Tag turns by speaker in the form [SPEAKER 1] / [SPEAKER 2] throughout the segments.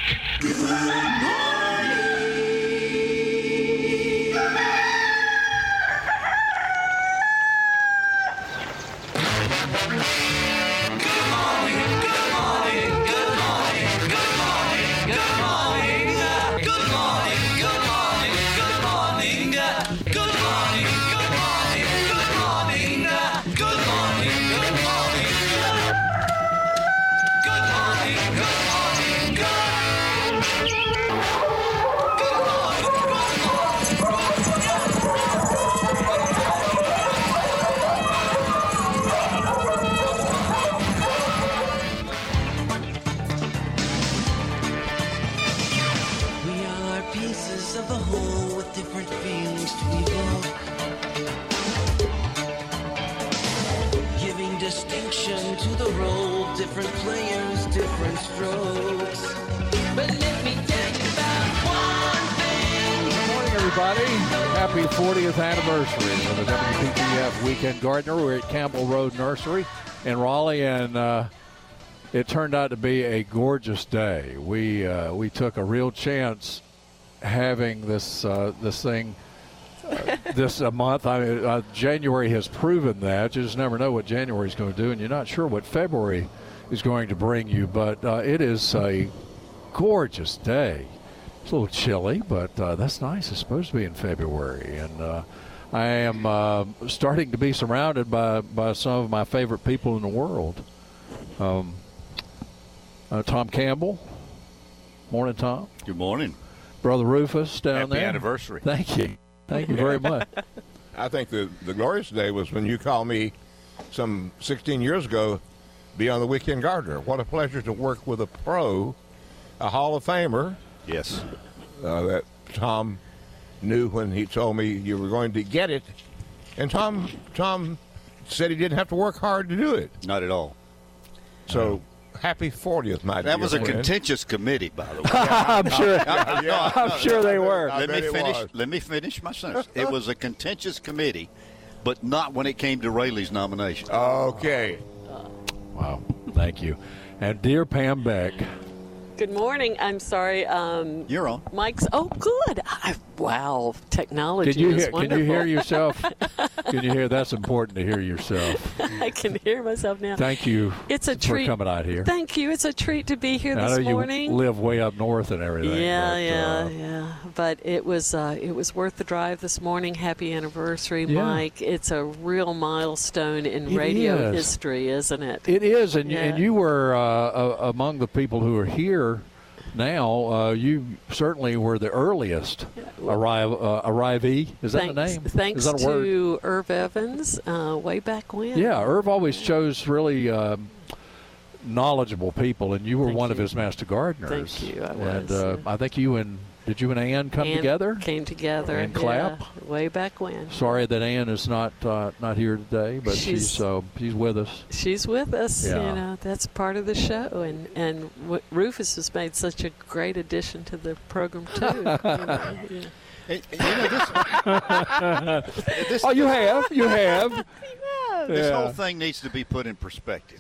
[SPEAKER 1] Different players, different strokes. But let me tell you about one thing.
[SPEAKER 2] Good morning, everybody. Happy 40th anniversary of the WPTF Weekend Gardener. We're at Campbell Road Nursery in Raleigh, and it turned out to be a gorgeous day. We took a real chance having this thing this month. I mean, January has proven that. You just never know what January is going to do, and you're not sure what February is going to bring you. But it is a gorgeous day. It's a little chilly, but that's nice. It's supposed to be in February. And I am starting to be surrounded by some of my favorite people in the world. Tom Campbell. Morning, Tom.
[SPEAKER 3] Good morning.
[SPEAKER 2] Brother Rufus down there.
[SPEAKER 3] Happy anniversary.
[SPEAKER 2] Thank you. Thank you very much.
[SPEAKER 4] I think the glorious day was when you called me some 16 years ago, be on the Weekend Gardener. What a pleasure to work with a pro, a Hall of Famer.
[SPEAKER 3] Yes.
[SPEAKER 4] That Tom knew when he told me you were going to get it. And Tom said he didn't have to work hard to do it.
[SPEAKER 3] Not at all.
[SPEAKER 4] So happy 40th, my dear
[SPEAKER 3] That was a
[SPEAKER 4] friend.
[SPEAKER 3] contentious committee, by the way.
[SPEAKER 2] I'm sure.
[SPEAKER 4] Yeah.
[SPEAKER 2] I'm sure they were.
[SPEAKER 3] Let me finish my sentence. It was a contentious committee, but not when it came to Rayleigh's nomination.
[SPEAKER 4] Okay.
[SPEAKER 2] Wow. Thank you. And dear Pam Beck.
[SPEAKER 5] Good morning. I'm sorry.
[SPEAKER 3] You're on.
[SPEAKER 5] Mike's. Oh, good. Wow. Technology is wonderful.
[SPEAKER 2] Can you hear yourself? Can you hear? That's important to hear yourself.
[SPEAKER 5] I can hear myself now.
[SPEAKER 2] Thank you.
[SPEAKER 5] It's a treat
[SPEAKER 2] for coming out here.
[SPEAKER 5] Thank you. It's a treat to be here this morning.
[SPEAKER 2] You live way up north and everything.
[SPEAKER 5] Yeah. But it was worth the drive this morning. Happy anniversary, Mike. It's a real milestone in radio history, isn't it?
[SPEAKER 2] It is, and you were among the people who are here now. You certainly were the earliest arrivee. Is that the name?
[SPEAKER 5] Thanks
[SPEAKER 2] is that a word?
[SPEAKER 5] to Irv Evans way back when.
[SPEAKER 2] Yeah, Irv always chose really knowledgeable people, and you were one of his master gardeners.
[SPEAKER 5] Thank you. I was.
[SPEAKER 2] And I think you and Ann come together?
[SPEAKER 5] Came together.
[SPEAKER 2] And Clapp?
[SPEAKER 5] Yeah, way back when.
[SPEAKER 2] Sorry that Ann is not here today, but she's with us.
[SPEAKER 5] She's with us.
[SPEAKER 2] Yeah.
[SPEAKER 5] You know, that's part of the show. And Rufus has made such a great addition to the program, too.
[SPEAKER 2] You have.
[SPEAKER 3] This whole thing needs to be put in perspective.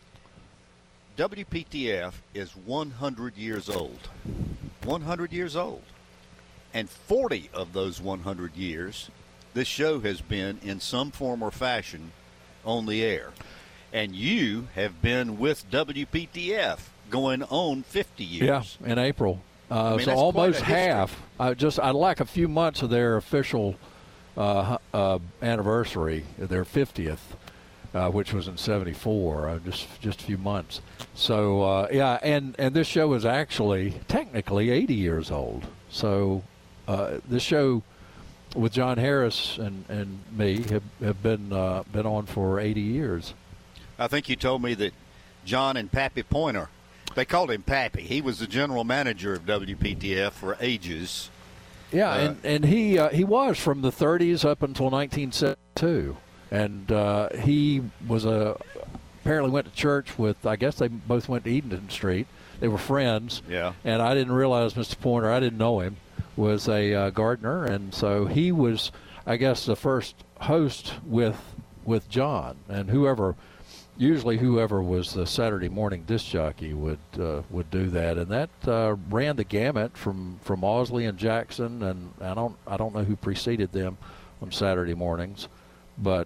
[SPEAKER 3] WPTF is 100 years old. 100 years old. And 40 of those 100 years, this show has been in some form or fashion on the air. And you have been with WPTF going on 50 years.
[SPEAKER 2] Yeah, in April.
[SPEAKER 3] So
[SPEAKER 2] almost half. I'd like a few months of their official anniversary, their 50th. Which was in '74, just a few months. So and this show is actually technically 80 years old. So this show with John Harris and me have been on for 80 years.
[SPEAKER 3] I think you told me that John and Pappy Pointer, they called him Pappy. He was the general manager of WPTF for ages.
[SPEAKER 2] Yeah, and he was from the 30s up until 1972. And he was apparently went to church with, I guess they both went to Edenton Street. They were friends.
[SPEAKER 3] Yeah.
[SPEAKER 2] And I didn't realize Mr. Pointer, I didn't know him, was a gardener. And so he was, I guess, the first host with John. And whoever usually whoever was the Saturday morning disc jockey would do that, and that ran the gamut from Ausley and Jackson, and I don't know who preceded them on Saturday mornings, but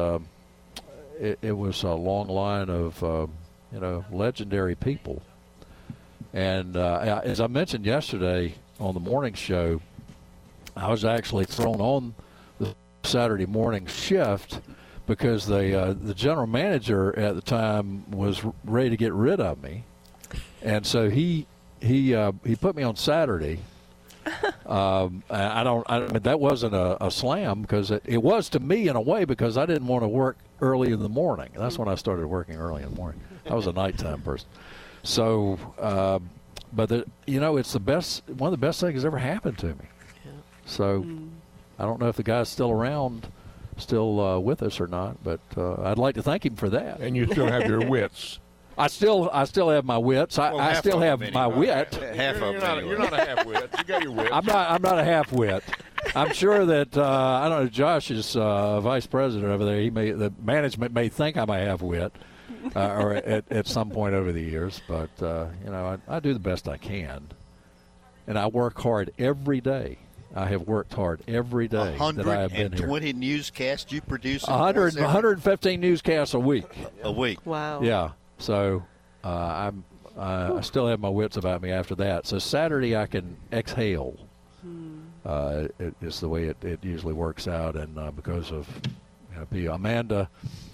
[SPEAKER 2] it was a long line of legendary people. And as I mentioned yesterday on the morning show, I was actually thrown on the Saturday morning shift because the general manager at the time was ready to get rid of me, and so he put me on Saturday. I mean, that wasn't a slam, because it was to me in a way, because I didn't want to work early in the morning. That's when I started working early in the morning. I was a nighttime person. So, but it's the best, one of the best things that's ever happened to me. Yeah. So, I don't know if the guy's still around, still with us or not, but I'd like to thank him for that.
[SPEAKER 4] And you still have your wits.
[SPEAKER 2] I still have my wits. I still have my wit.
[SPEAKER 3] Half of them.
[SPEAKER 4] You're not a half wit. You got your wits.
[SPEAKER 2] I'm not a half wit. I'm sure that I don't know. Josh is vice president over there. The management may think I'm a half wit, or at some point over the years. But I do the best I can, and I work hard every day. I have worked hard every day that I have been here.
[SPEAKER 3] 120 newscasts you produce.
[SPEAKER 2] 115 newscasts a week.
[SPEAKER 3] A week.
[SPEAKER 5] Wow.
[SPEAKER 2] Yeah. So I still have my wits about me after that. So Saturday I can exhale. It's the way it usually works out, and because of Amanda,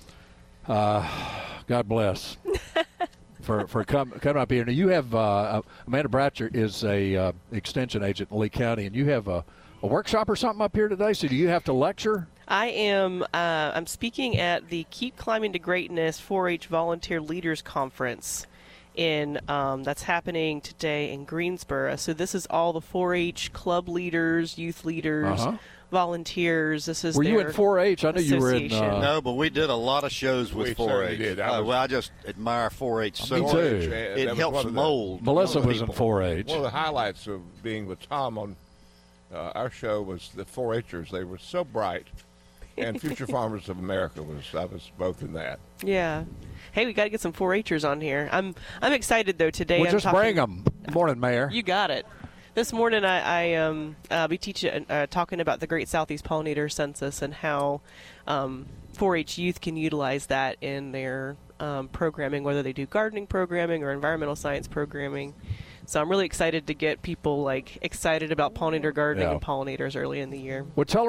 [SPEAKER 2] God bless, for coming up here. Now you have Amanda Bratcher is a extension agent in Lee County, and you have a workshop or something up here today. So do you have to lecture?
[SPEAKER 6] I am. I'm speaking at the Keep Climbing to Greatness 4-H Volunteer Leaders Conference that's happening today in Greensboro. So this is all the 4-H club leaders, youth leaders, volunteers. This is
[SPEAKER 2] Were you in 4-H? I know you were in.
[SPEAKER 3] No, but we did a lot of shows with 4-H.
[SPEAKER 4] Did.
[SPEAKER 3] I just admire 4-H so
[SPEAKER 2] Me
[SPEAKER 3] much.
[SPEAKER 2] too.
[SPEAKER 3] It helps mold.
[SPEAKER 2] Melissa was in 4-H.
[SPEAKER 4] One of the highlights of being with Tom on our show was the 4-Hers. They were so bright. And Future Farmers of America I was both in that.
[SPEAKER 6] Yeah. Hey, we got to get some 4-Hers on here. I'm excited though today.
[SPEAKER 2] Well, just bring them. Morning, Mayor.
[SPEAKER 6] You got it. This morning I'll be talking about the Great Southeast Pollinator Census and how 4-H youth can utilize that in their programming, whether they do gardening programming or environmental science programming. So I'm really excited to get people excited about pollinator gardening and pollinators early in the year.
[SPEAKER 2] Well, tell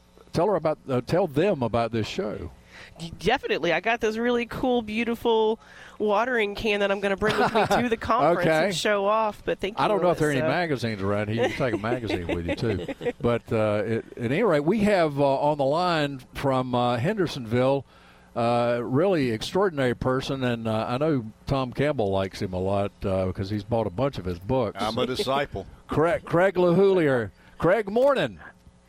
[SPEAKER 2] them about this show.
[SPEAKER 6] Definitely. I got this really cool, beautiful watering can that I'm going to bring with me to the conference and show off. But thank you.
[SPEAKER 2] I don't know if there are any magazines around here. You can take a magazine with you, too. But at any rate, we have on the line from Hendersonville really extraordinary person, and I know Tom Campbell likes him a lot because he's bought a bunch of his books.
[SPEAKER 3] I'm a disciple.
[SPEAKER 2] Craig LaHoulier. Craig, morning.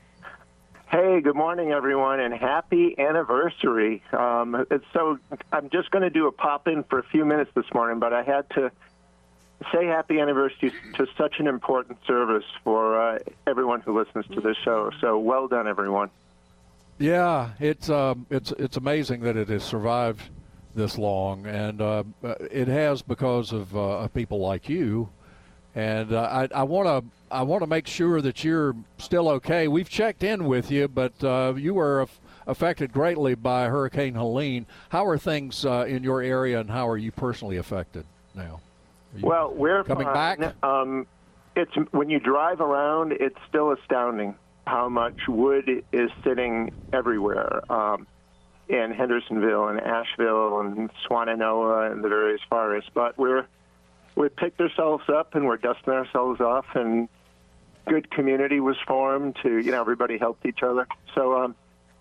[SPEAKER 7] Hey, good morning, everyone, and happy anniversary. I'm just going to do a pop-in for a few minutes this morning, but I had to say happy anniversary to such an important service for everyone who listens to this show. So well done, everyone.
[SPEAKER 2] Yeah, it's amazing that it has survived this long, and it has because of people like you. And I want to make sure that you're still okay. We've checked in with you, but you were affected greatly by Hurricane Helene. How are things in your area, and how are you personally affected now?
[SPEAKER 7] Well, we're
[SPEAKER 2] coming
[SPEAKER 7] fine.
[SPEAKER 2] back.
[SPEAKER 7] It's when you drive around, it's still astounding how much wood is sitting everywhere in Hendersonville and Asheville and Swannanoa and the various forests. But we picked ourselves up and we're dusting ourselves off, and good community was formed to, everybody helped each other. So,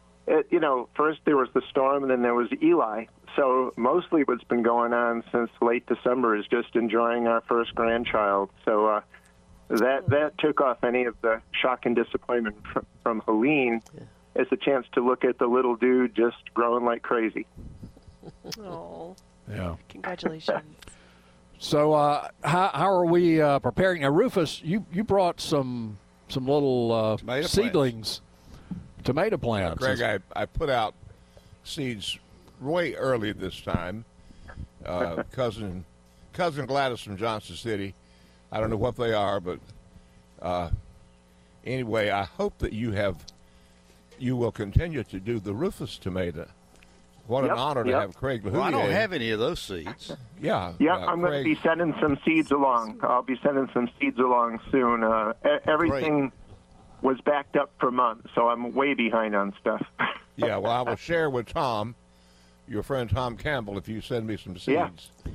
[SPEAKER 7] first there was the storm and then there was Eli. So mostly what's been going on since late December is just enjoying our first grandchild. So that took off any of the shock and disappointment from Helene as a chance to look at the little dude just growing like crazy.
[SPEAKER 6] Oh,
[SPEAKER 2] yeah!
[SPEAKER 6] Congratulations.
[SPEAKER 2] So how are we preparing? Now, Rufus, you brought some little seedlings, tomato plants.
[SPEAKER 4] Greg, I put out seeds way early this time. Cousin Gladys from Johnson City. I don't know what they are, but anyway, I hope that you will continue to do the Rufus tomato. What an honor to have Craig LaHoulier.
[SPEAKER 3] Well, I don't have any of those seeds.
[SPEAKER 4] Yeah.
[SPEAKER 7] Yeah, I'm going to be sending some seeds along. I'll be sending some seeds along soon. Everything was backed up for months, so I'm way behind on stuff.
[SPEAKER 4] Yeah, well, I will share with Tom, your friend Tom Campbell, if you send me some seeds.
[SPEAKER 7] Yeah.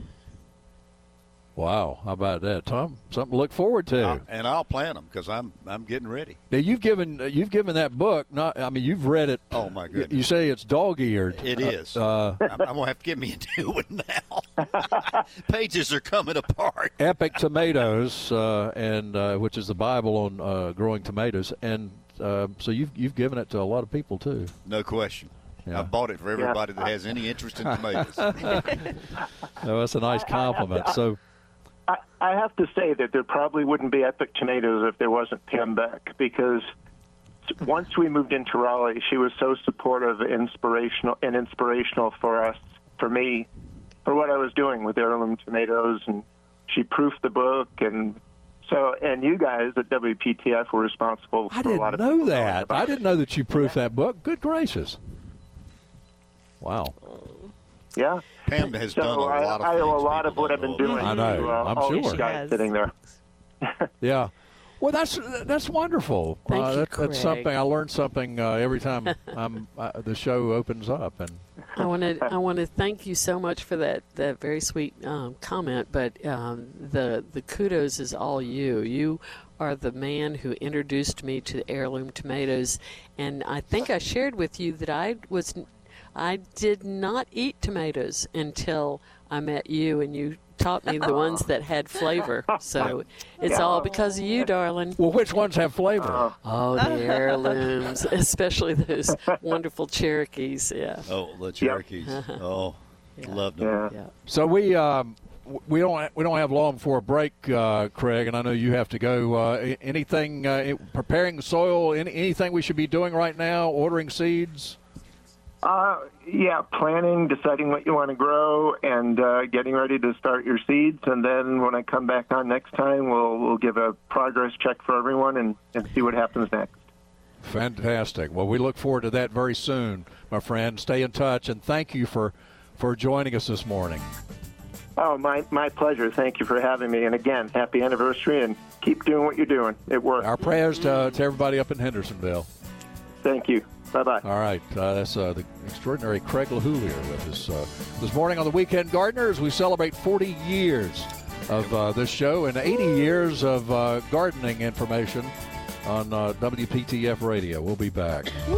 [SPEAKER 2] Wow, how about that, Tom? Something to look forward to.
[SPEAKER 3] And I'll plant them because I'm getting ready.
[SPEAKER 2] Now you've given that book. You've read it.
[SPEAKER 3] Oh my goodness!
[SPEAKER 2] You say it's dog-eared.
[SPEAKER 3] It is. I'm gonna have to get me a new one now. Pages are coming apart.
[SPEAKER 2] Epic Tomatoes, and which is the Bible on growing tomatoes, and so you've given it to a lot of people too.
[SPEAKER 3] No question.
[SPEAKER 2] Yeah.
[SPEAKER 3] I bought it for everybody that has any interest in tomatoes.
[SPEAKER 2] No, that's a nice compliment. So.
[SPEAKER 7] I have to say that there probably wouldn't be Epic Tomatoes if there wasn't Pam Beck, because once we moved into Raleigh, she was so supportive and inspirational for me, for what I was doing with heirloom tomatoes, and she proofed the book, and you guys at WPTF were responsible for a lot of.
[SPEAKER 2] I didn't know that. I didn't know that you proofed that book. Good gracious! Wow.
[SPEAKER 7] Yeah.
[SPEAKER 3] Pam has done a lot of
[SPEAKER 7] I
[SPEAKER 3] things.
[SPEAKER 7] owe a lot of what I've been doing.
[SPEAKER 2] I know. I'm
[SPEAKER 7] all
[SPEAKER 2] sure.
[SPEAKER 7] these guys sitting there.
[SPEAKER 2] Yeah. Well, that's wonderful.
[SPEAKER 5] Thank you,
[SPEAKER 2] that's something. I learn something every time the show opens up. And
[SPEAKER 5] I want to thank you so much for that very sweet comment. But the kudos is all you. You are the man who introduced me to heirloom tomatoes, and I think I shared with you that I did not eat tomatoes until I met you, and you taught me the ones that had flavor. So it's all because of you, darling.
[SPEAKER 2] well, which ones have flavor?
[SPEAKER 5] Oh, the heirlooms, especially those wonderful Cherokees. Yeah.
[SPEAKER 3] Oh, the Cherokees. Oh, loved them.
[SPEAKER 5] Yeah.
[SPEAKER 2] So we don't have long for a break, Craig, and I know you have to go. Anything preparing soil? Anything we should be doing right now? Ordering seeds?
[SPEAKER 7] Planning, deciding what you want to grow, and getting ready to start your seeds. And then when I come back on next time, we'll give a progress check for everyone and see what happens next.
[SPEAKER 2] Fantastic. Well, we look forward to that very soon, my friend. Stay in touch, and thank you for joining us this morning.
[SPEAKER 7] Oh, my pleasure. Thank you for having me. And again, happy anniversary, and keep doing what you're doing. It works.
[SPEAKER 2] Our prayers to everybody up in Hendersonville.
[SPEAKER 7] Thank you. Bye-bye.
[SPEAKER 2] All right. That's the extraordinary Craig LaHoulier with us this morning on the Weekend Gardener as we celebrate 40 years of this show and 80 years of gardening information on WPTF Radio. We'll be back. We're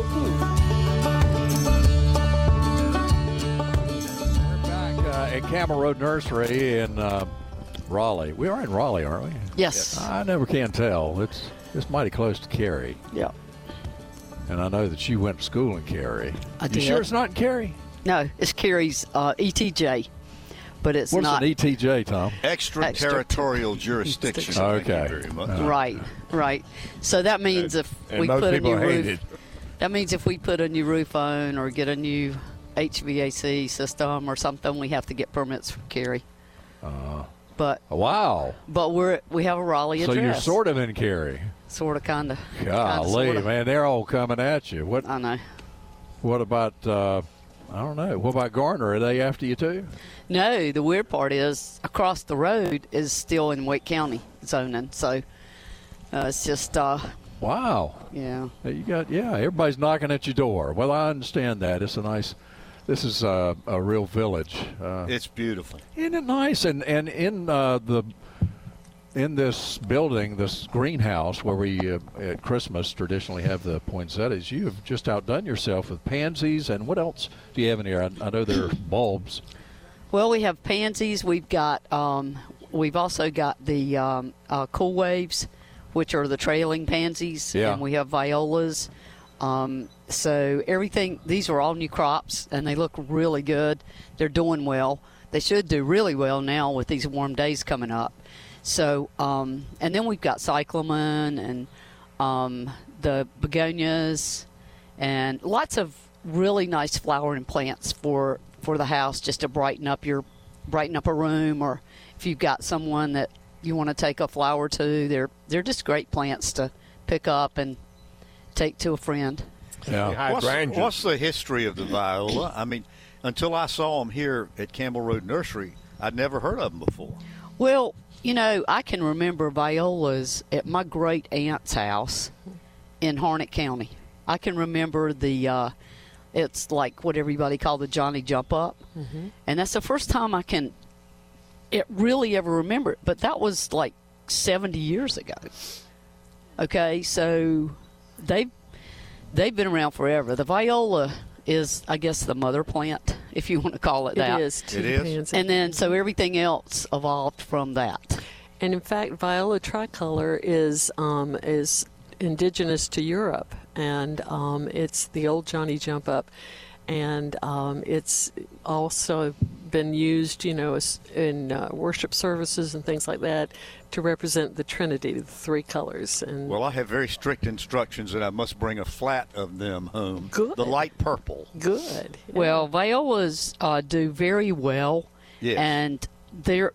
[SPEAKER 2] back at Campbell Road Nursery in Raleigh. We are in Raleigh, aren't we?
[SPEAKER 8] Yes.
[SPEAKER 2] I never can tell. It's mighty close to Cary.
[SPEAKER 8] Yeah.
[SPEAKER 2] And I know that you went to school in Cary.
[SPEAKER 8] I
[SPEAKER 2] You
[SPEAKER 8] did.
[SPEAKER 2] sure it's not in Cary?
[SPEAKER 8] No, it's Cary's ETJ, but it's
[SPEAKER 2] What
[SPEAKER 8] not.
[SPEAKER 2] is an ETJ, Tom?
[SPEAKER 3] Extraterritorial jurisdiction.
[SPEAKER 2] Okay.
[SPEAKER 3] Thank you very much.
[SPEAKER 8] Right. So that means if
[SPEAKER 4] And
[SPEAKER 8] we
[SPEAKER 4] most
[SPEAKER 8] put a
[SPEAKER 4] people
[SPEAKER 8] new
[SPEAKER 4] hate
[SPEAKER 8] roof,
[SPEAKER 4] it.
[SPEAKER 8] that means if we put a new roof on or get a new HVAC system or something, we have to get permits from Cary. But
[SPEAKER 2] Wow.
[SPEAKER 8] we have a Raleigh
[SPEAKER 2] So
[SPEAKER 8] address.
[SPEAKER 2] you're sort of in Cary.
[SPEAKER 8] Sort of, kind of.
[SPEAKER 2] Golly, man, they're all coming at you.
[SPEAKER 8] I know.
[SPEAKER 2] What about, I don't know, what about Garner? Are they after you too?
[SPEAKER 8] No, the weird part is across the road is still in Wake County zoning. So it's just,
[SPEAKER 2] Wow.
[SPEAKER 8] yeah.
[SPEAKER 2] Everybody's knocking at your door. Well, I understand that. This is a real village.
[SPEAKER 3] It's beautiful.
[SPEAKER 2] Isn't it nice? And in this building, this greenhouse where we at Christmas traditionally have the poinsettias, you have just outdone yourself with pansies. And what else do you have in here? I know there are bulbs.
[SPEAKER 8] Well, we have pansies. We've also got the cool waves, which are the trailing pansies.
[SPEAKER 2] Yeah.
[SPEAKER 8] And we have violas. So everything, these are all new crops, and they look really good. They're doing well. They should do really well now with these warm days coming up. So, and then we've got cyclamen and the begonias and lots of really nice flowering plants for for the house, just to brighten up a room, or if you've got someone that you want to take a flower to. They're just great plants to pick up and take to a friend.
[SPEAKER 2] Yeah.
[SPEAKER 3] What's the history of the viola? I mean, until I saw them here at Campbell Road Nursery, I'd never heard of them before.
[SPEAKER 8] Well, I can remember violas at my great aunt's house in Harnett County. I can remember it's like what everybody called the Johnny Jump Up. Mm-hmm. And that's the first time I can really ever remember it. But that was like 70 years ago. Okay, so they've been around forever. The viola is, I guess, the mother plant, if you want to call it that.
[SPEAKER 5] It is.
[SPEAKER 3] It is.
[SPEAKER 8] And then so everything else evolved from that.
[SPEAKER 5] And in fact, viola tricolor is indigenous to Europe, and it's the old Johnny Jump Up, and it's also been used, in worship services and things like that to represent the Trinity, the three colors. And
[SPEAKER 3] Well, I have very strict instructions that I must bring a flat of them home.
[SPEAKER 5] Good.
[SPEAKER 3] The light purple.
[SPEAKER 5] good. Yeah.
[SPEAKER 8] Well, violas do very well,
[SPEAKER 3] Yes.
[SPEAKER 8] and they're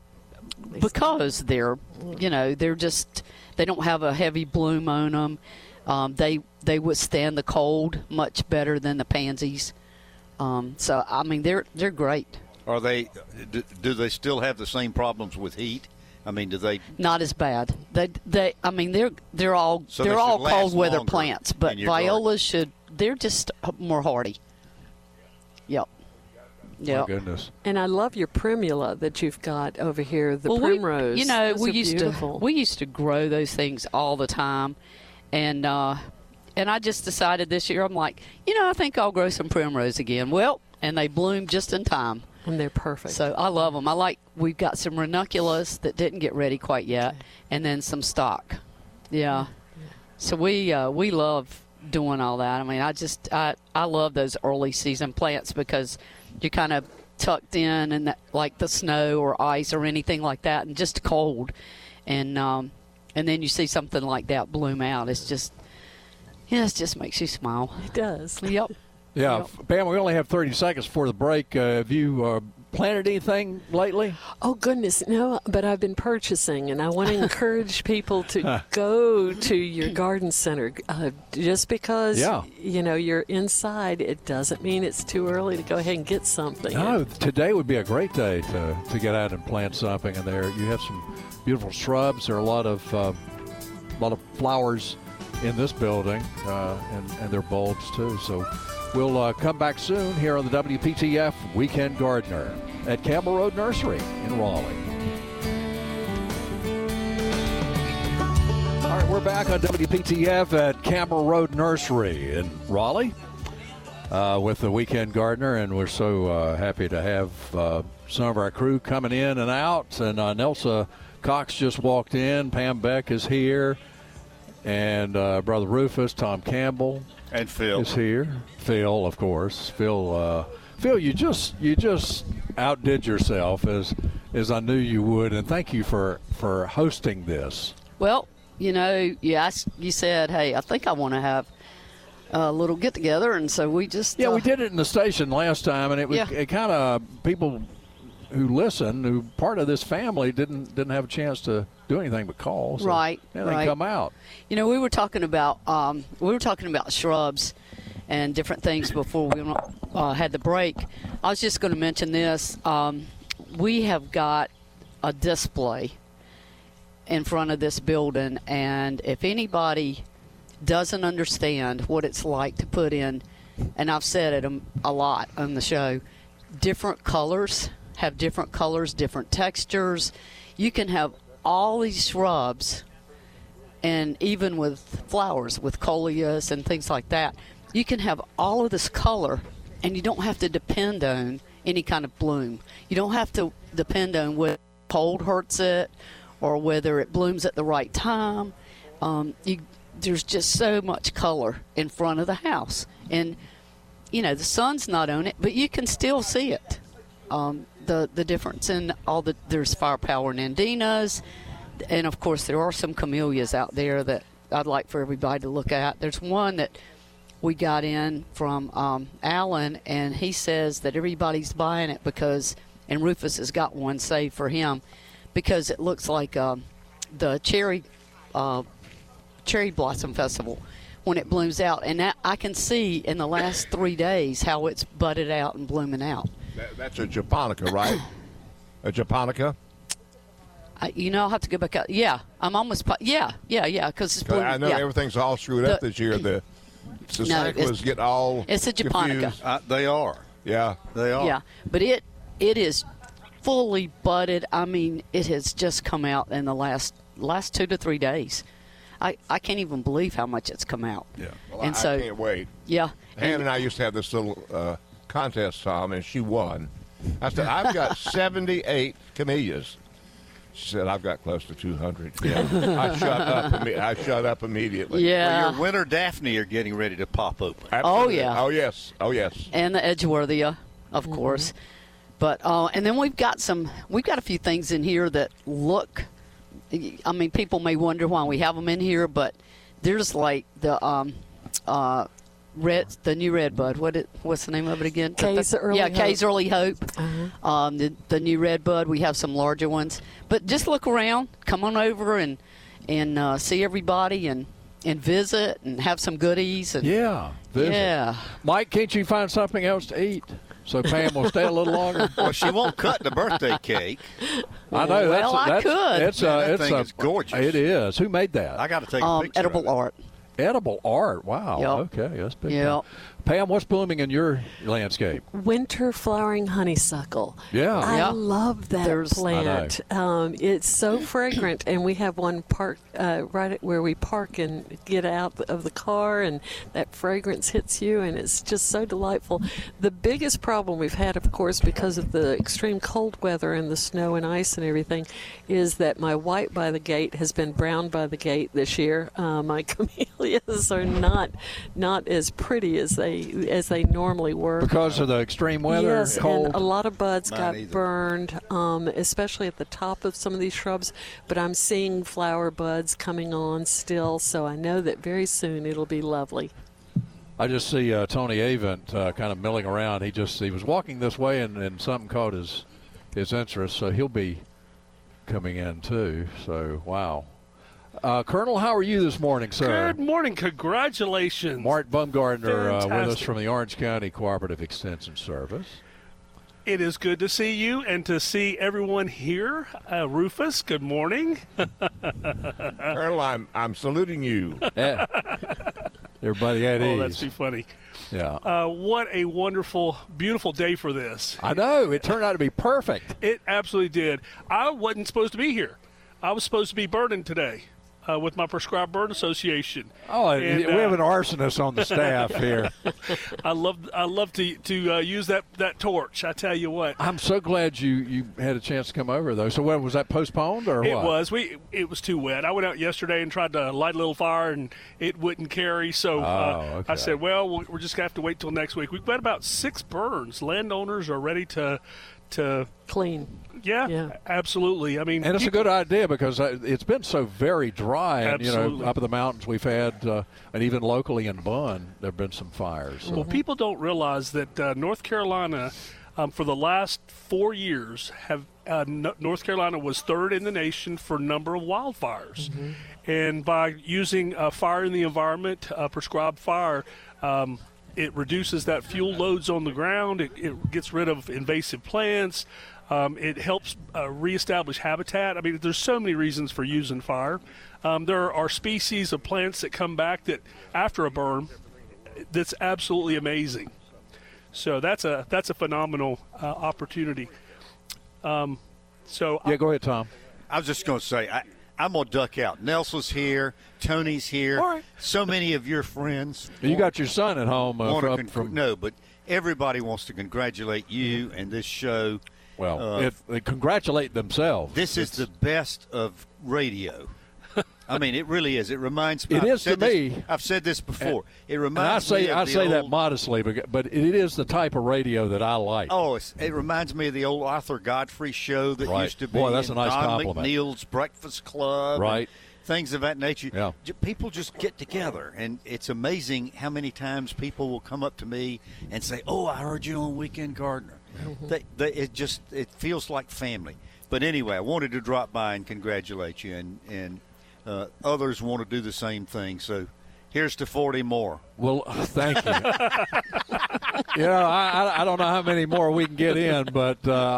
[SPEAKER 8] they don't have a heavy bloom on them. They withstand the cold much better than the pansies. So I mean they're great.
[SPEAKER 3] Are they? Do they still have the same problems with heat? I mean, do they?
[SPEAKER 8] Not as bad. I mean they're all
[SPEAKER 3] So they
[SPEAKER 8] they're
[SPEAKER 3] should
[SPEAKER 8] all
[SPEAKER 3] last
[SPEAKER 8] cold weather
[SPEAKER 3] longer
[SPEAKER 8] plants, but
[SPEAKER 3] in your garden.
[SPEAKER 8] violas they're just more hardy. Yep.
[SPEAKER 2] My
[SPEAKER 8] Yep.
[SPEAKER 2] goodness.
[SPEAKER 5] And I love your primula that you've got over here, the
[SPEAKER 8] Well,
[SPEAKER 5] primrose. Those
[SPEAKER 8] we
[SPEAKER 5] are
[SPEAKER 8] used
[SPEAKER 5] beautiful.
[SPEAKER 8] to grow those things all the time, and I just decided this year I'm like, I think I'll grow some primrose again. Well, and they bloom just in time,
[SPEAKER 5] and they're perfect.
[SPEAKER 8] so I love them. We've got some ranunculus that didn't get ready quite yet, and then some stock. Yeah. So we love doing all that. I mean, I love those early season plants because you're kind of tucked in and like the snow or ice or anything like that, and just cold, and then you see something like that bloom out. It just makes you smile.
[SPEAKER 5] It does.
[SPEAKER 8] Yep.
[SPEAKER 2] Yeah,
[SPEAKER 8] Yep.
[SPEAKER 2] Pam, we only have 30 seconds before the break. Have you planted anything lately?
[SPEAKER 5] Oh, goodness, no, but I've been purchasing, and I want to encourage people to go to your garden center. Just because, you're inside, it doesn't mean it's too early to go ahead and get something.
[SPEAKER 2] No, today would be a great day to get out and plant something in there. You have some beautiful shrubs. There are a lot of flowers in this building, and they're bulbs too. So we'll come back soon here on the WPTF Weekend Gardener at Campbell Road Nursery in Raleigh. All right, we're back on WPTF at Campbell Road Nursery in Raleigh with the Weekend Gardener, and we're so happy to have some of our crew coming in and out. And Nelsa Cox just walked in. Pam Beck is here. And Brother Rufus, Tom Campbell,
[SPEAKER 3] And Phil
[SPEAKER 2] is here. Phil, of course. Phil, you just outdid yourself as I knew you would, and thank you for hosting this.
[SPEAKER 8] Well, you said, hey, I think I want to have a little get together, and so we just
[SPEAKER 2] we did it in the station last time, and it was it kind of people who listen, who part of this family, didn't have a chance to do anything but call. So,
[SPEAKER 8] right.
[SPEAKER 2] They
[SPEAKER 8] right.
[SPEAKER 2] come out.
[SPEAKER 8] We were talking about shrubs and different things before we had the break. I was just going to mention this. We have got a display in front of this building, and if anybody doesn't understand what it's like to put in, and I've said it a lot on the show, different colors, different textures. You can have all these shrubs, and even with flowers, with coleus and things like that, you can have all of this color, and you don't have to depend on any kind of bloom. You don't have to depend on whether cold hurts it or whether it blooms at the right time. There's just so much color in front of the house, and the sun's not on it, but you can still see it. The difference in there's firepower nandinas, and of course there are some camellias out there that I'd like for everybody to look at. There's one that we got in from Alan, and he says that everybody's buying it because, and Rufus has got one saved for him, because it looks like the cherry blossom festival when it blooms out. And that, I can see in the last 3 days how it's budded out and blooming out.
[SPEAKER 4] That's a japonica, right? A japonica?
[SPEAKER 8] I'll have to go back out. Yeah, I'm almost. Yeah, because it's blooming.
[SPEAKER 4] I know everything's all screwed up this year. The Sasanquas get all
[SPEAKER 8] It's a japonica.
[SPEAKER 4] confused.
[SPEAKER 3] They are.
[SPEAKER 4] Yeah.
[SPEAKER 3] They are.
[SPEAKER 8] Yeah, but it is fully budded. I mean, it has just come out in the last 2 to 3 days. I can't even believe how much it's come out.
[SPEAKER 4] Yeah. Well,
[SPEAKER 8] And
[SPEAKER 4] I
[SPEAKER 8] so-
[SPEAKER 4] can't wait.
[SPEAKER 8] Yeah.
[SPEAKER 4] Hannah and I used to have this little contest, Tom, and she won. I said, I've got 78 camellias. She said, I've got close to 200. Yeah. I shut up immediately.
[SPEAKER 8] Yeah.
[SPEAKER 3] Well, your winter Daphne are getting ready to pop open.
[SPEAKER 4] Absolutely.
[SPEAKER 8] Oh, yeah.
[SPEAKER 4] Oh, yes. Oh, yes.
[SPEAKER 8] And the Edgeworthia, of course. But and then we've got a few things in here that look. I mean, people may wonder why we have them in here, but there's like the new redbud. What's the name of it again?
[SPEAKER 5] Kay's Early Hope.
[SPEAKER 8] Kay's Early Hope. The new redbud. We have some larger ones, but just look around. Come on over and see everybody and visit and have some goodies. And,
[SPEAKER 2] Yeah. Visit.
[SPEAKER 8] yeah.
[SPEAKER 2] Mike, can't you find something else to eat so Pam will stay a little longer?
[SPEAKER 3] Well, she won't cut the birthday cake.
[SPEAKER 2] I know.
[SPEAKER 8] Well, I could.
[SPEAKER 2] It's
[SPEAKER 3] Man, that thing is gorgeous.
[SPEAKER 2] It is. Who made that?
[SPEAKER 3] I got to take a picture
[SPEAKER 8] Edible
[SPEAKER 3] of it.
[SPEAKER 8] art.
[SPEAKER 2] Edible art. Wow.
[SPEAKER 8] Yep.
[SPEAKER 2] Okay. That's big.
[SPEAKER 8] Yep.
[SPEAKER 2] time. Pam, what's blooming in your landscape?
[SPEAKER 5] Winter flowering honeysuckle.
[SPEAKER 2] Yeah.
[SPEAKER 5] I
[SPEAKER 8] Yeah.
[SPEAKER 5] love that
[SPEAKER 8] There's-
[SPEAKER 5] plant. It's so fragrant, and we have one park right at where we park and get out of the car, and that fragrance hits you, and it's just so delightful. The biggest problem we've had, of course, because of the extreme cold weather and the snow and ice and everything, is that my white by the gate has been brown by the gate this year. My camellias are not as pretty as they normally were.
[SPEAKER 2] Because of the extreme weather,
[SPEAKER 5] Yes,
[SPEAKER 2] cold.
[SPEAKER 5] and a lot of buds
[SPEAKER 3] Mine
[SPEAKER 5] got
[SPEAKER 3] either.
[SPEAKER 5] burned, especially at the top of some of these shrubs. But I'm seeing flower buds coming on still, so I know that very soon it'll be lovely.
[SPEAKER 2] I just see Tony Avent kind of milling around. He was walking this way, and something caught his interest, so he'll be coming in too. So wow. Colonel, how are you this morning, sir?
[SPEAKER 9] Good morning. Congratulations.
[SPEAKER 2] Mart Bumgardner with us
[SPEAKER 9] Fantastic.
[SPEAKER 2] from the Orange County Cooperative Extension Service.
[SPEAKER 9] It is good to see you and to see everyone here. Rufus, good morning.
[SPEAKER 4] Colonel, I'm saluting you.
[SPEAKER 2] Yeah. Everybody at
[SPEAKER 9] Oh,
[SPEAKER 2] ease.
[SPEAKER 9] that's too funny.
[SPEAKER 2] Yeah.
[SPEAKER 9] What a wonderful, beautiful day for this.
[SPEAKER 2] I know. It turned out to be perfect.
[SPEAKER 9] It absolutely did. I wasn't supposed to be here. I was supposed to be burning today with my Prescribed Burn Association.
[SPEAKER 2] Oh,
[SPEAKER 9] And,
[SPEAKER 2] we have an arsonist on the staff here.
[SPEAKER 9] I love to use that torch. I tell you what.
[SPEAKER 2] I'm so glad you had a chance to come over, though. So, what was that postponed or
[SPEAKER 9] It
[SPEAKER 2] what?
[SPEAKER 9] was. It was too wet. I went out yesterday and tried to light a little fire, and it wouldn't carry. So
[SPEAKER 2] okay.
[SPEAKER 9] I said, well, we're just going to have to wait till next week. We've got about 6 burns. Landowners are ready to
[SPEAKER 5] Clean.
[SPEAKER 9] yeah, absolutely. I mean,
[SPEAKER 2] And it's a good idea because it's been so very dry. And,
[SPEAKER 9] Absolutely.
[SPEAKER 2] up in the mountains we've had, and even locally in Bunn, there have been some fires. So.
[SPEAKER 9] well, people don't realize that North Carolina, for the last 4 years, North Carolina was third in the nation for number of wildfires.
[SPEAKER 2] Mm-hmm.
[SPEAKER 9] And by using fire in the environment, prescribed fire, it reduces that fuel loads on the ground. It gets rid of invasive plants. It helps reestablish habitat. I mean, there's so many reasons for using fire. There are species of plants that come back that after a burn, that's absolutely amazing. So that's a phenomenal opportunity.
[SPEAKER 2] Yeah, go ahead, Tom.
[SPEAKER 3] I was just going to say, I'm going to duck out. Nelson's here. Tony's here.
[SPEAKER 2] All right.
[SPEAKER 3] So many of your friends.
[SPEAKER 2] You got your son at home from
[SPEAKER 3] No, but everybody wants to congratulate you and this show.
[SPEAKER 2] well, if they congratulate themselves.
[SPEAKER 3] This is the best of radio. I mean, it really is. It reminds me.
[SPEAKER 2] It is to me.
[SPEAKER 3] I've said this before. It
[SPEAKER 2] And
[SPEAKER 3] reminds me of
[SPEAKER 2] I
[SPEAKER 3] the
[SPEAKER 2] say that
[SPEAKER 3] old-
[SPEAKER 2] modestly, but it is the type of radio that I like.
[SPEAKER 3] Oh, it reminds me of the old Arthur Godfrey show that
[SPEAKER 2] Right.
[SPEAKER 3] used to be.
[SPEAKER 2] Boy, that's a
[SPEAKER 3] in
[SPEAKER 2] nice
[SPEAKER 3] Don
[SPEAKER 2] compliment.
[SPEAKER 3] McNeil's Breakfast Club.
[SPEAKER 2] Right.
[SPEAKER 3] things of that nature.
[SPEAKER 2] Yeah.
[SPEAKER 3] People just get together, and it's amazing how many times people will come up to me and say, "Oh, I heard you on Weekend Gardener." It feels like family. But anyway, I wanted to drop by and congratulate you, and others want to do the same thing. So here's to 40 more.
[SPEAKER 2] Well, thank you. I don't know how many more we can get in, but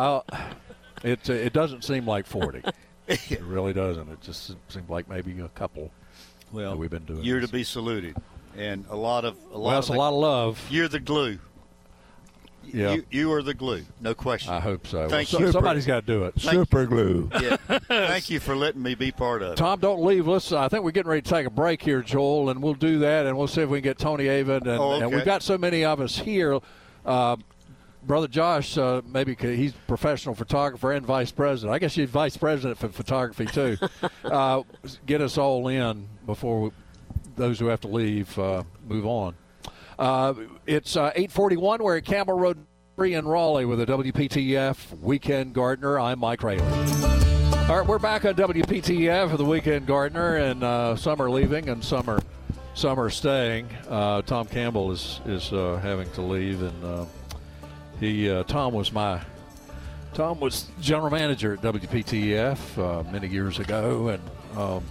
[SPEAKER 2] it doesn't seem like 40. It really doesn't. It just seems like maybe a couple.
[SPEAKER 3] Well,
[SPEAKER 2] that we've been doing.
[SPEAKER 3] You're
[SPEAKER 2] this.
[SPEAKER 3] to be saluted, and a lot of
[SPEAKER 2] a lot of love.
[SPEAKER 3] You're the glue.
[SPEAKER 2] Yeah.
[SPEAKER 3] You are the glue, no question.
[SPEAKER 2] I hope so.
[SPEAKER 3] Thank you.
[SPEAKER 2] Somebody's got to do it.
[SPEAKER 4] Super glue.
[SPEAKER 3] Yeah. Thank you for letting me be part of it.
[SPEAKER 2] Tom, don't leave. Listen, I think we're getting ready to take a break here, Joel, and we'll do that, and we'll see if we can get Tony Avon. And we've got so many of us here. Brother Josh, maybe he's professional photographer and vice president. I guess you're vice president for photography, too. Get us all in before those who have to leave move on. It's 8:41. We're at Campbell Road in Raleigh with a WPTF Weekend Gardener. I'm Mike Rayland. All right, we're back on WPTF for the Weekend Gardener, and some are leaving and some are staying. Tom Campbell is having to leave, and Tom was general manager at WPTF many years ago, and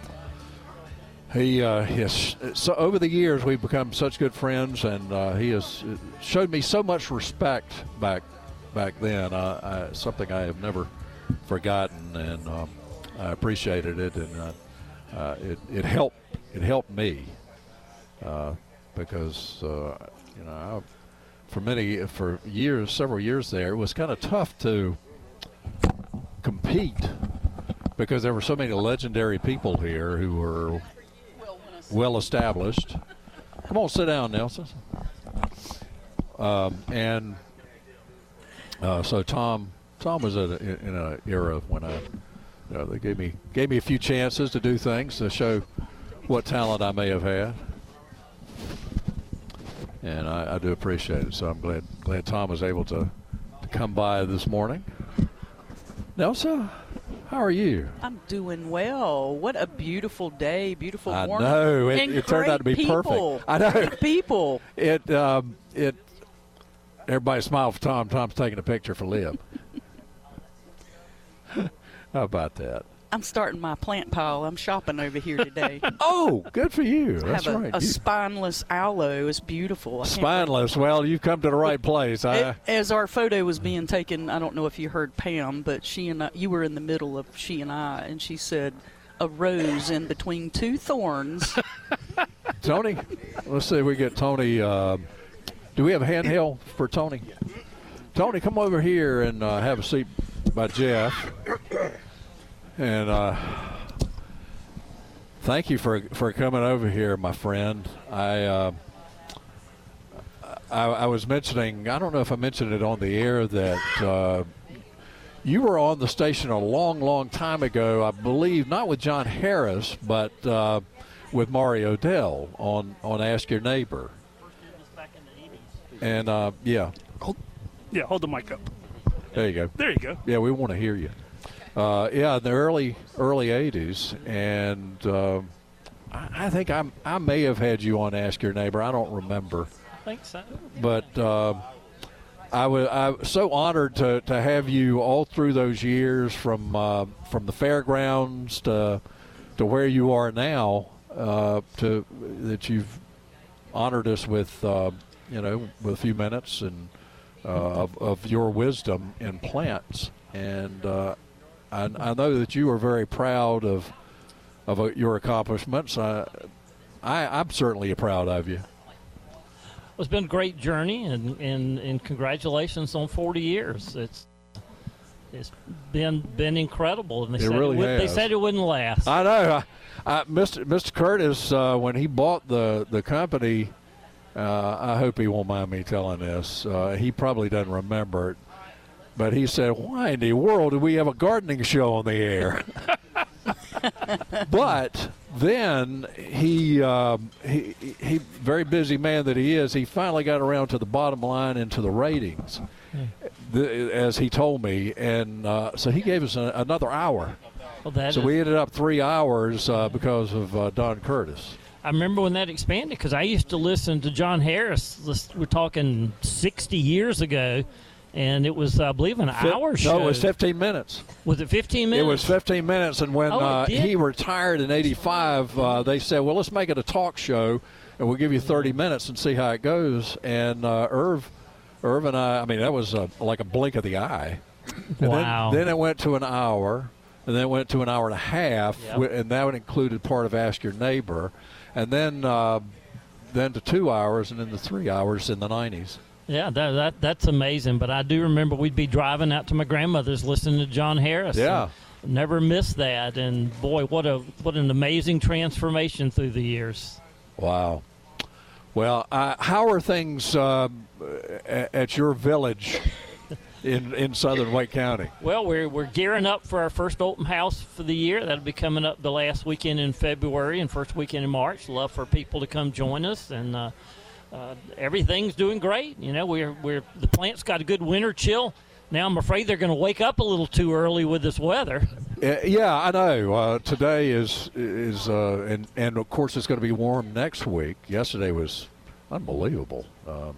[SPEAKER 2] so over the years we've become such good friends, and he has showed me so much respect back then. Something I have never forgotten, and I appreciated it, and it helped me because for several years there, it was kind of tough to compete because there were so many legendary people here who were well established. Come on, sit down, Nelson. So Tom was in an era when they gave me a few chances to do things to show what talent I may have had, and I do appreciate it. So I'm glad Tom was able to come by this morning. Nelson, how are you?
[SPEAKER 10] I'm doing well. What a beautiful day, beautiful morning.
[SPEAKER 2] I know. It turned out to be perfect. I know.
[SPEAKER 10] Great people.
[SPEAKER 2] Everybody smile for Tom. Tom's taking a picture for Liv. How about that?
[SPEAKER 10] I'm starting my plant pile. I'm shopping over here today.
[SPEAKER 2] Oh, good for you. That's right.
[SPEAKER 10] A spineless aloe. It's beautiful.
[SPEAKER 2] Spineless. Well, you've come to the right place.
[SPEAKER 10] As our photo was being taken, I don't know if you heard Pam, but you were in the middle of she and I, and she said, a rose in between two thorns.
[SPEAKER 2] Tony, let's see if we get Tony. Do we have a handheld for Tony? Tony, come over here and have a seat by Jeff. And thank you for coming over here, my friend. I was mentioning, I don't know if I mentioned it on the air, that you were on the station a long, long time ago, I believe, not with John Harris, but with Maury Odell on Ask Your Neighbor. And, yeah.
[SPEAKER 9] Hold the mic up.
[SPEAKER 2] There you go.
[SPEAKER 9] There you go.
[SPEAKER 2] Yeah, we want to hear you. In the early 80s, and I think I may have had you on Ask Your Neighbor. I don't remember.
[SPEAKER 11] I think so.
[SPEAKER 2] But I was so honored to have you all through those years, from the fairgrounds to where you are now, that you've honored us with with a few minutes and of your wisdom in plants. And I know that you are very proud of your accomplishments. I'm certainly proud of you.
[SPEAKER 11] Well, it's been a great journey, and congratulations on 40 years. It's been incredible. And
[SPEAKER 2] it really has.
[SPEAKER 11] They said it wouldn't last.
[SPEAKER 2] I know. Mr. Curtis, when he bought the company, I hope he won't mind me telling this. He probably doesn't remember it. But he said, why in the world do we have a gardening show on the air? But then he, very busy man that he is, he finally got around to the bottom line and to the ratings, as he told me. And so he gave us another hour.
[SPEAKER 11] Well,
[SPEAKER 2] so we ended up 3 hours because of Don Curtis.
[SPEAKER 11] I remember when that expanded because I used to listen to John Harris. We're talking 60 years ago, and it was, I believe, an hour show.
[SPEAKER 2] No, it was 15 minutes.
[SPEAKER 11] Was it 15 minutes?
[SPEAKER 2] It was 15 minutes, and when he retired in '85, they said, well, let's make it a talk show, and we'll give you 30 minutes and see how it goes. And Irv and I mean, that was like a blink of the eye. And
[SPEAKER 11] wow.
[SPEAKER 2] Then it went to an hour, and then it went to an hour and a half,
[SPEAKER 11] Yep.
[SPEAKER 2] and that included part of Ask Your Neighbor. And then to 2 hours, and then to 3 hours in the 90s.
[SPEAKER 11] Yeah, that's amazing. But I do remember we'd be driving out to my grandmother's listening to John Harris.
[SPEAKER 2] Yeah.
[SPEAKER 11] Never missed that. And, boy, what an amazing transformation through the years.
[SPEAKER 2] Wow. Well, how are things at your village in southern Wake County?
[SPEAKER 11] Well, we're gearing up for our first open house for the year. That'll be coming up the last weekend in February and first weekend in March. Love for people to come join us, and everything's doing great. You know, the plant's got a good winter chill. Now I'm afraid they're going to wake up a little too early with this weather.
[SPEAKER 2] Yeah, I know. Today is and of course it's going to be warm next week. Yesterday was unbelievable.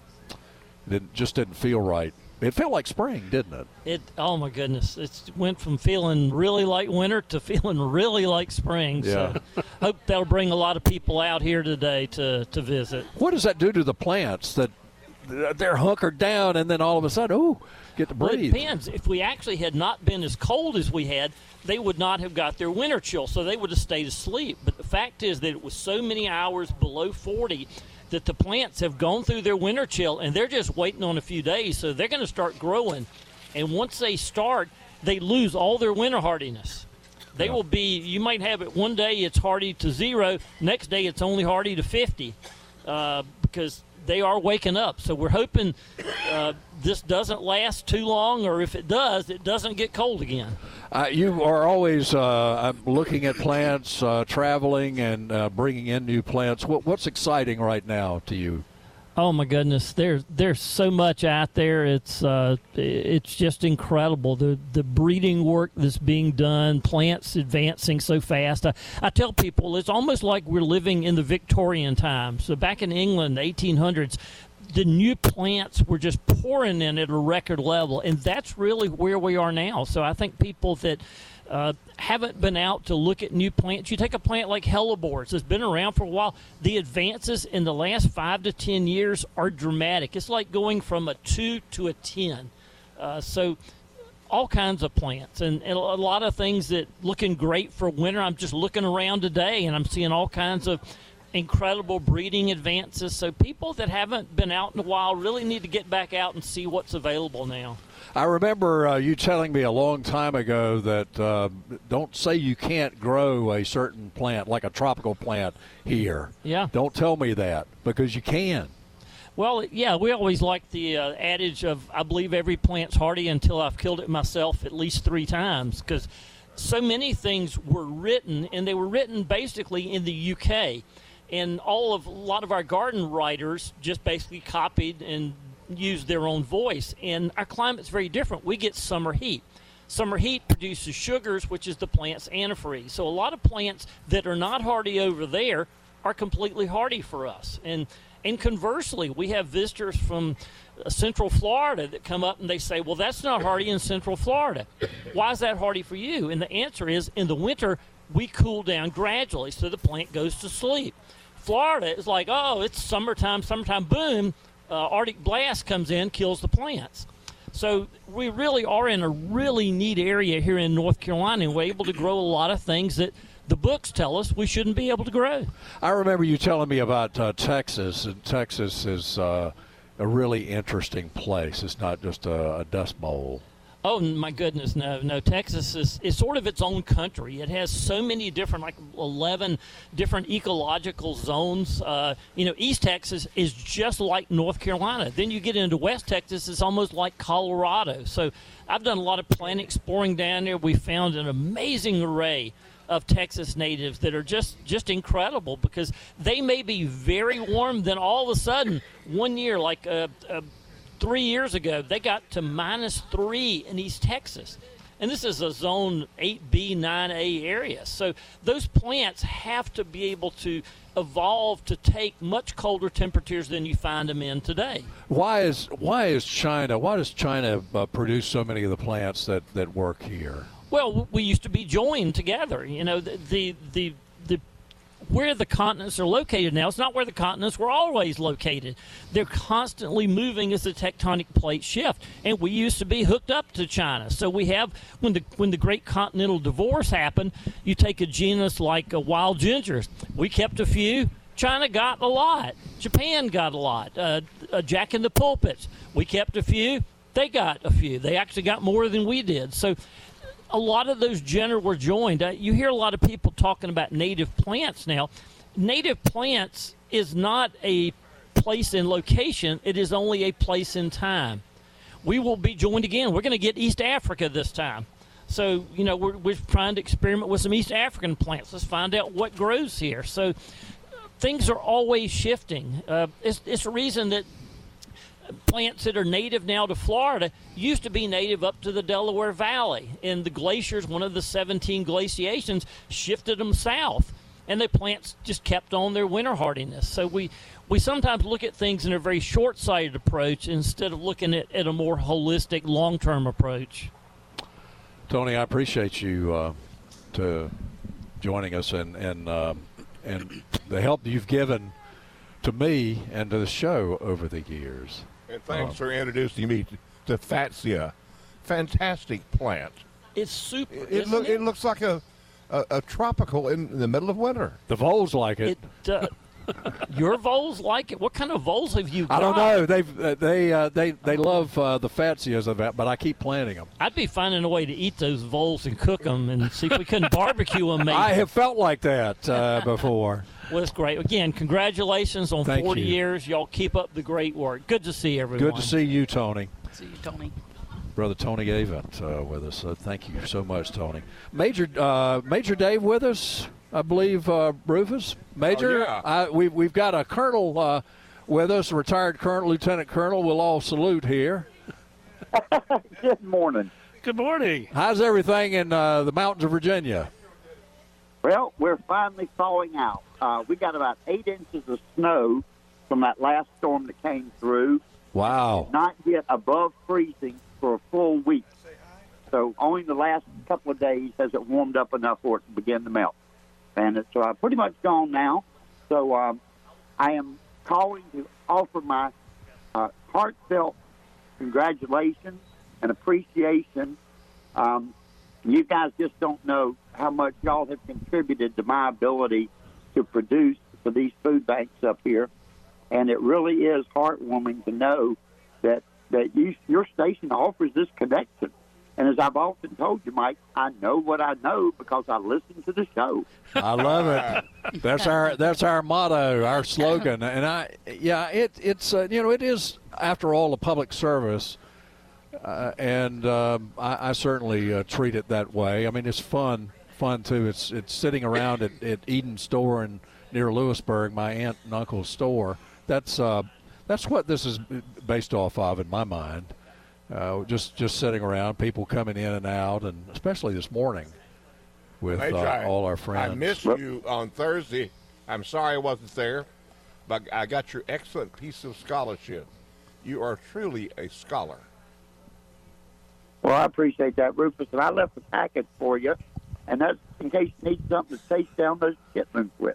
[SPEAKER 2] It just didn't feel right. It felt like spring, didn't it?
[SPEAKER 11] Oh my goodness! It went from feeling really like winter to feeling really like spring.
[SPEAKER 2] Yeah.
[SPEAKER 11] So hope that'll bring a lot of people out here today to visit.
[SPEAKER 2] What does that do to the plants that they're hunkered down and then all of a sudden, get to breathe?
[SPEAKER 11] Well, it depends. If we actually had not been as cold as we had, they would not have got their winter chill, so they would have stayed asleep. But the fact is that it was so many hours below 40 that the plants have gone through their winter chill, and they're just waiting on a few days, so they're going to start growing. And once they start, they lose all their winter hardiness. They will be, you might have it one day it's hardy to 0, next day it's only hardy to 50 because they are waking up. So we're hoping this doesn't last too long, or if it does, it doesn't get cold again.
[SPEAKER 2] You are always looking at plants, traveling, and bringing in new plants. What's exciting right now to you?
[SPEAKER 11] Oh my goodness, there's so much out there. It's just incredible. The breeding work that's being done, plants advancing so fast. I tell people it's almost like we're living in the Victorian times. So back in England, the 1800s, the new plants were just pouring in at a record level, and that's really where we are now. So I think people that haven't been out to look at new plants. You take a plant like hellebores that's been around for a while. The advances in the last 5 to 10 years are dramatic. It's like going from a 2 to a 10. So all kinds of plants and a lot of things that looking great for winter. I'm just looking around today and I'm seeing all kinds of incredible breeding advances. So people that haven't been out in a while really need to get back out and see what's available now.
[SPEAKER 2] I remember you telling me a long time ago that don't say you can't grow a certain plant, like a tropical plant here.
[SPEAKER 11] Yeah.
[SPEAKER 2] Don't tell me that, because you can.
[SPEAKER 11] Well, yeah, we always like the adage of I believe every plant's hardy until I've killed it myself at least 3 times, because so many things were written, and they were written basically in the UK. And a lot of our garden writers just basically copied and used their own voice. And our climate's very different. We get summer heat. Summer heat produces sugars, which is the plant's antifreeze. So a lot of plants that are not hardy over there are completely hardy for us. And conversely, we have visitors from Central Florida that come up and they say, well, that's not hardy in Central Florida. Why is that hardy for you? And the answer is, in the winter, we cool down gradually, so the plant goes to sleep. Florida is like, oh, it's summertime, boom, Arctic blast comes in, kills the plants. So we really are in a really neat area here in North Carolina, and we're able to grow a lot of things that the books tell us we shouldn't be able to grow.
[SPEAKER 2] I remember you telling me about Texas, and Texas is a really interesting place. It's not just a dust bowl.
[SPEAKER 11] Oh, my goodness, no. Texas is sort of its own country. It has so many different, 11 different ecological zones. East Texas is just like North Carolina. Then you get into West Texas, it's almost like Colorado. So I've done a lot of plant exploring down there. We found an amazing array of Texas natives that are just incredible, because they may be very warm, then all of a sudden, one year, 3 years ago, they got to -3 in East Texas. And this is a zone 8B, 9A area. So those plants have to be able to evolve to take much colder temperatures than you find them in today.
[SPEAKER 2] Why does China produce so many of the plants that work here?
[SPEAKER 11] Well, we used to be joined together. You know, the where the continents are located now, it's not where the continents were always located. They're constantly moving as the tectonic plates shift, and we used to be hooked up to China. So we have, when the Great Continental Divorce happened, you take a genus like wild gingers. We kept a few. China got a lot. Japan got a lot. Jack in the Pulpits. We kept a few. They got a few. They actually got more than we did. So a lot of those genera were joined. You hear a lot of people talking about native plants now. Native plants is not a place in location. It is only a place in time. We will be joined again. We're going to get East Africa this time. So, you know, we're trying to experiment with some East African plants. Let's find out what grows here. So things are always shifting. It's a reason that plants that are native now to Florida used to be native up to the Delaware Valley. And the glaciers, one of the 17 glaciations, shifted them south. And the plants just kept on their winter hardiness. So we sometimes look at things in a very short-sighted approach instead of looking at a more holistic, long-term approach.
[SPEAKER 2] Tony, I appreciate you to joining us and the help you've given to me and to the show over the years.
[SPEAKER 4] And thanks for introducing me to Fatsia. Fantastic plant.
[SPEAKER 11] It's super.
[SPEAKER 4] It looks like a tropical in the middle of winter.
[SPEAKER 2] The voles like it.
[SPEAKER 11] Your voles like it? What kind of voles have you got?
[SPEAKER 2] I don't know. They love the Fatsias, but I keep planting them.
[SPEAKER 11] I'd be finding a way to eat those voles and cook them and see if we couldn't barbecue them. Maybe.
[SPEAKER 2] I have felt like that before.
[SPEAKER 11] Well, it's great. Again, congratulations on 40 years. Y'all keep up the great work. Good to see everyone.
[SPEAKER 2] Good to see you, Tony.
[SPEAKER 10] See you, Tony.
[SPEAKER 2] Brother Tony Avent with us. Thank you so much, Tony. Major Dave with us, I believe, Rufus. Major,
[SPEAKER 4] oh, yeah.
[SPEAKER 2] We've got a colonel with us, a retired colonel, lieutenant colonel. We'll all salute here.
[SPEAKER 12] Good morning.
[SPEAKER 9] Good morning.
[SPEAKER 2] How's everything in the mountains of Virginia?
[SPEAKER 12] Well, we're finally thawing out. We got about 8 inches of snow from that last storm that came through.
[SPEAKER 2] Wow.
[SPEAKER 12] Not yet above freezing for a full week. So only the last couple of days has it warmed up enough for it to begin to melt. And it's pretty much gone now. So I am calling to offer my heartfelt congratulations and appreciation. You guys just don't know how much y'all have contributed to my ability to produce for these food banks up here. And it really is heartwarming to know that your station offers this connection. And as I've often told you, Mike, I know what I know because I listen to the show.
[SPEAKER 2] I love it. That's our motto, our slogan. And it is, after all, a public service. I certainly treat it that way. I mean, it's fun too. It's sitting around at Eden Store and near Lewisburg, my aunt and uncle's store. That's what this is based off of in my mind. Just sitting around, people coming in and out, and especially this morning with all our friends.
[SPEAKER 4] I missed you on Thursday. I'm sorry I wasn't there, but I got your excellent piece of scholarship. You are truly a scholar.
[SPEAKER 12] Well, I appreciate that, Rufus, and I left a package for you, and that's in case you need something to taste down those chitlins with.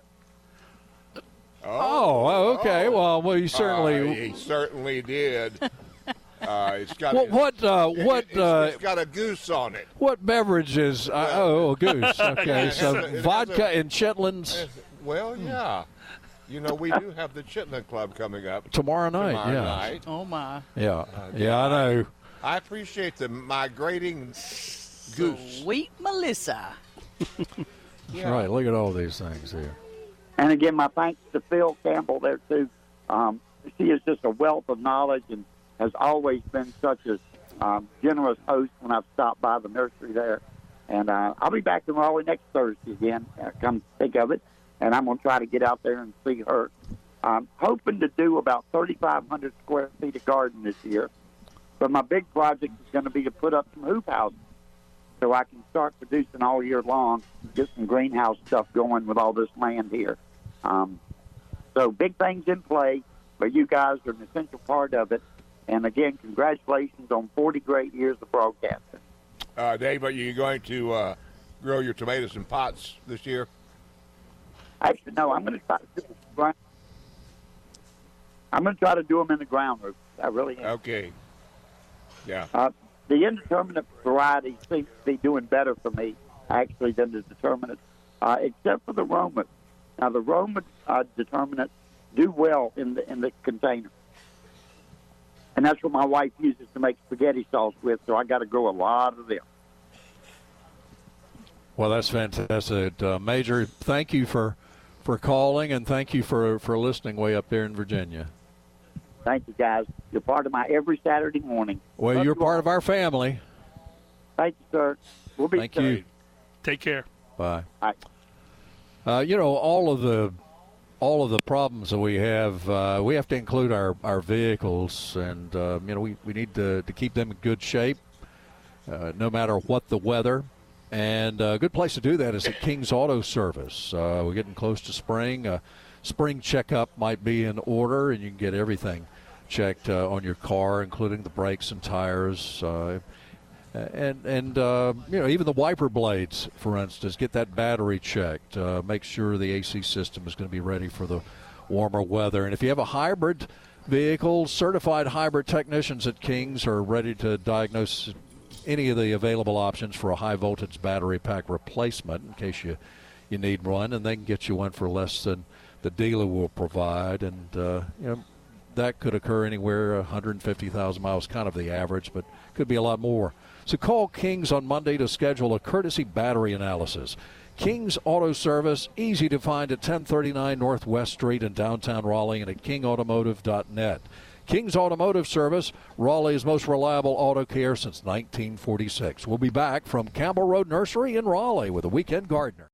[SPEAKER 2] Oh, okay. Well, you certainly.
[SPEAKER 4] He certainly did. It's got
[SPEAKER 2] it's
[SPEAKER 4] got a goose on it.
[SPEAKER 2] What beverage is? A goose. Okay, so vodka and chitlins.
[SPEAKER 4] Well, yeah. You know, we do have the Chitlin Club coming up
[SPEAKER 2] tomorrow night.
[SPEAKER 10] Oh my.
[SPEAKER 2] Yeah, I know.
[SPEAKER 4] I appreciate the migrating goose.
[SPEAKER 10] Sweet Melissa.
[SPEAKER 2] Yeah. Right. Look at all these things here.
[SPEAKER 12] And again, my thanks to Phil Campbell there too. She is just a wealth of knowledge and has always been such a generous host when I've stopped by the nursery there. And I'll be back in Raleigh next Thursday again, come think of it. And I'm going to try to get out there and see her. I'm hoping to do about 3,500 square feet of garden this year. But my big project is going to be to put up some hoop houses. so I can start producing all year long, get some greenhouse stuff going with all this land here. So big things in play, but you guys are an essential part of it. And again, congratulations on 40 great years of broadcasting.
[SPEAKER 4] Dave, are you going to grow your tomatoes in pots this year?
[SPEAKER 12] Actually, no. I'm going to try to do them in the ground. I'm going to try to do them in the ground roof. I really am.
[SPEAKER 4] Okay. Yeah.
[SPEAKER 12] The indeterminate varieties seem to be doing better for me, actually, than the determinate, except for the Roma. Now, the Roma determinate do well in the container. And that's what my wife uses to make spaghetti sauce with, so I got to grow a lot of them.
[SPEAKER 2] Well, that's fantastic. Major, thank you for calling, and thank you for listening way up there in Virginia.
[SPEAKER 12] Thank you, guys. You're part of my every Saturday morning.
[SPEAKER 2] Well, you're part of our family.
[SPEAKER 12] Thank you, sir. We'll be
[SPEAKER 2] Thank you.
[SPEAKER 9] Take care.
[SPEAKER 2] Bye.
[SPEAKER 12] Bye.
[SPEAKER 2] All of the problems that we have to include our vehicles, and we need to keep them in good shape, no matter what the weather. And a good place to do that is at King's Auto Service. We're getting close to spring. Spring checkup might be in order, and you can get everything checked on your car, including the brakes and tires, and even the wiper blades, for instance. Get that battery checked. Make sure the AC system is going to be ready for the warmer weather. And if you have a hybrid vehicle, certified hybrid technicians at King's are ready to diagnose any of the available options for a high voltage battery pack replacement in case you need one, and they can get you one for less than the dealer will provide. And that could occur anywhere 150,000 miles, kind of the average, but could be a lot more. So call King's on Monday to schedule a courtesy battery analysis. King's Auto Service, easy to find at 1039 Northwest Street in downtown Raleigh, and at kingautomotive.net. King's Automotive Service, Raleigh's most reliable auto care since 1946. We'll be back from Campbell Road Nursery in Raleigh with a Weekend Gardener.